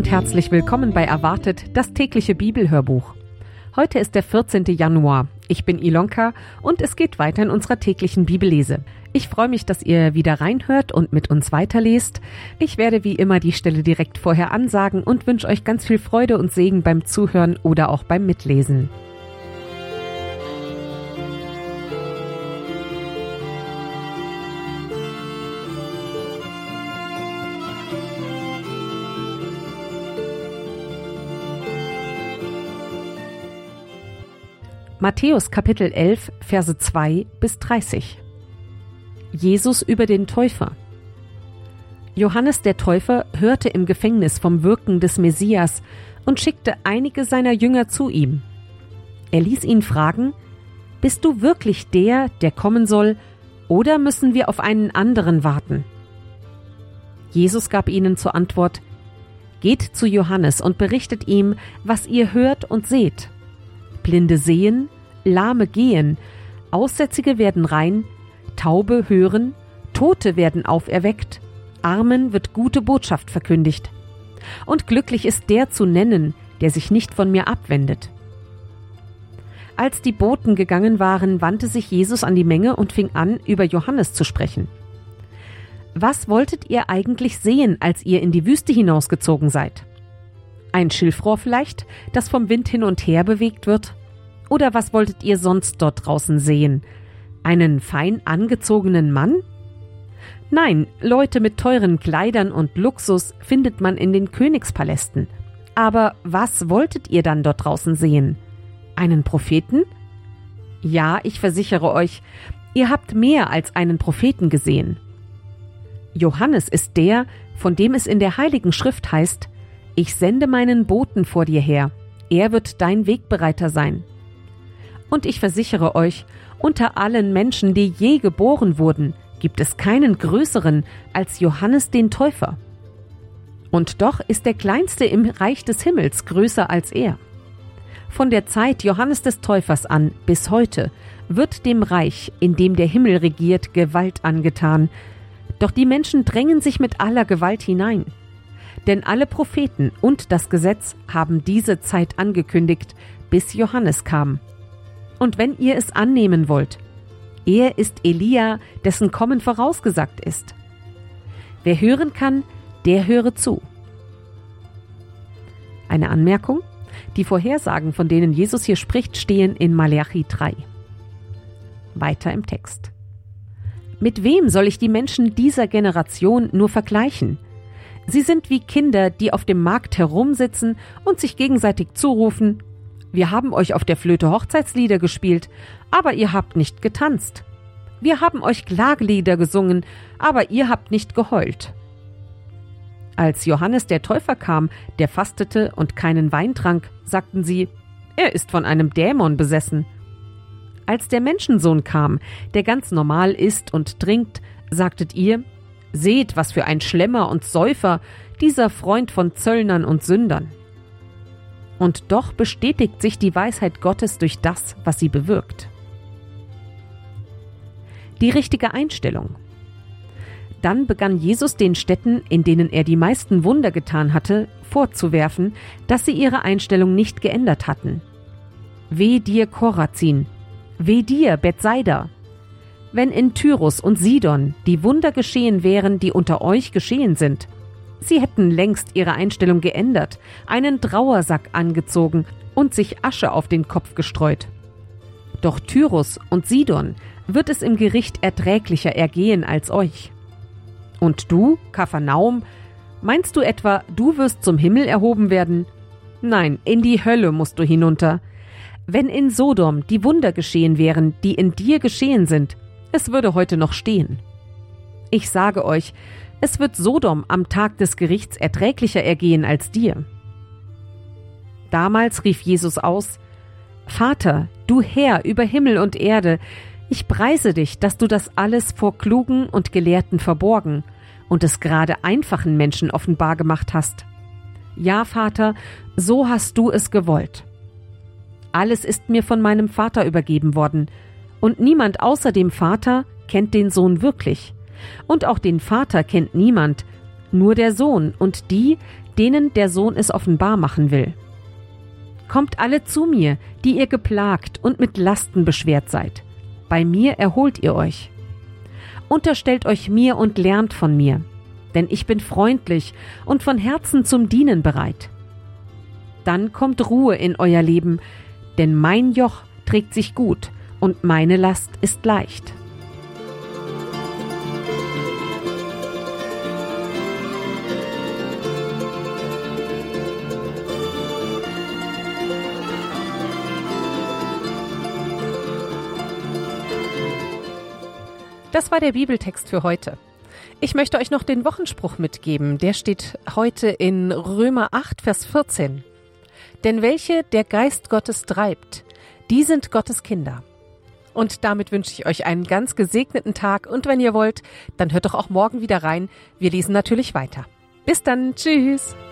und herzlich willkommen bei Erwartet, das tägliche Bibelhörbuch. Heute ist der 14. Januar. Ich bin Ilonka und es geht weiter in unserer täglichen Bibellese. Ich freue mich, dass ihr wieder reinhört und mit uns weiterlest. Ich werde wie immer die Stelle direkt vorher ansagen und wünsche euch ganz viel Freude und Segen beim Zuhören oder auch beim Mitlesen. Matthäus Kapitel 11, Verse 2 bis 30. Jesus über den Täufer. Johannes der Täufer hörte im Gefängnis vom Wirken des Messias und schickte einige seiner Jünger zu ihm. Er ließ ihn fragen: Bist du wirklich der kommen soll, oder müssen wir auf einen anderen warten? Jesus gab ihnen zur Antwort: Geht zu Johannes und berichtet ihm, was ihr hört und seht. Blinde sehen, Lahme gehen, Aussätzige werden rein, Taube hören, Tote werden auferweckt, Armen wird gute Botschaft verkündigt. Und glücklich ist der zu nennen, der sich nicht von mir abwendet. Als die Boten gegangen waren, wandte sich Jesus an die Menge und fing an, über Johannes zu sprechen. Was wolltet ihr eigentlich sehen, als ihr in die Wüste hinausgezogen seid? Ein Schilfrohr vielleicht, das vom Wind hin und her bewegt wird? Oder was wolltet ihr sonst dort draußen sehen? Einen fein angezogenen Mann? Nein, Leute mit teuren Kleidern und Luxus findet man in den Königspalästen. Aber was wolltet ihr dann dort draußen sehen? Einen Propheten? Ja, ich versichere euch, ihr habt mehr als einen Propheten gesehen. Johannes ist der, von dem es in der Heiligen Schrift heißt: Ich sende meinen Boten vor dir her, er wird dein Wegbereiter sein. Und ich versichere euch, unter allen Menschen, die je geboren wurden, gibt es keinen größeren als Johannes den Täufer. Und doch ist der Kleinste im Reich des Himmels größer als er. Von der Zeit Johannes des Täufers an bis heute wird dem Reich, in dem der Himmel regiert, Gewalt angetan. Doch die Menschen drängen sich mit aller Gewalt hinein. Denn alle Propheten und das Gesetz haben diese Zeit angekündigt, bis Johannes kam. Und wenn ihr es annehmen wollt, er ist Elia, dessen Kommen vorausgesagt ist. Wer hören kann, der höre zu. Eine Anmerkung: Die Vorhersagen, von denen Jesus hier spricht, stehen in Maleachi 3. Weiter im Text. Mit wem soll ich die Menschen dieser Generation nur vergleichen? Sie sind wie Kinder, die auf dem Markt herumsitzen und sich gegenseitig zurufen: Wir haben euch auf der Flöte Hochzeitslieder gespielt, aber ihr habt nicht getanzt. Wir haben euch Klagelieder gesungen, aber ihr habt nicht geheult. Als Johannes der Täufer kam, der fastete und keinen Wein trank, sagten sie: Er ist von einem Dämon besessen. Als der Menschensohn kam, der ganz normal isst und trinkt, sagtet ihr: Seht, was für ein Schlemmer und Säufer, dieser Freund von Zöllnern und Sündern. Und doch bestätigt sich die Weisheit Gottes durch das, was sie bewirkt. Die richtige Einstellung. Dann begann Jesus den Städten, in denen er die meisten Wunder getan hatte, vorzuwerfen, dass sie ihre Einstellung nicht geändert hatten. Weh dir, Korazin! Weh dir, Bethsaida! Wenn in Tyrus und Sidon die Wunder geschehen wären, die unter euch geschehen sind, sie hätten längst ihre Einstellung geändert, einen Trauersack angezogen und sich Asche auf den Kopf gestreut. Doch Tyrus und Sidon wird es im Gericht erträglicher ergehen als euch. Und du, Kapharnaum, meinst du etwa, du wirst zum Himmel erhoben werden? Nein, in die Hölle musst du hinunter. Wenn in Sodom die Wunder geschehen wären, die in dir geschehen sind, es würde heute noch stehen. Ich sage euch, es wird Sodom am Tag des Gerichts erträglicher ergehen als dir. Damals rief Jesus aus: Vater, du Herr über Himmel und Erde, ich preise dich, dass du das alles vor Klugen und Gelehrten verborgen und es gerade einfachen Menschen offenbar gemacht hast. Ja, Vater, so hast du es gewollt. Alles ist mir von meinem Vater übergeben worden, und niemand außer dem Vater kennt den Sohn wirklich. Und auch den Vater kennt niemand, nur der Sohn und die, denen der Sohn es offenbar machen will. Kommt alle zu mir, die ihr geplagt und mit Lasten beschwert seid. Bei mir erholt ihr euch. Unterstellt euch mir und lernt von mir, denn ich bin freundlich und von Herzen zum Dienen bereit. Dann kommt Ruhe in euer Leben, denn mein Joch trägt sich gut und meine Last ist leicht. Das war der Bibeltext für heute. Ich möchte euch noch den Wochenspruch mitgeben. Der steht heute in Römer 8, Vers 14. Denn welche der Geist Gottes treibt, die sind Gottes Kinder. Und damit wünsche ich euch einen ganz gesegneten Tag. Und wenn ihr wollt, dann hört doch auch morgen wieder rein. Wir lesen natürlich weiter. Bis dann. Tschüss.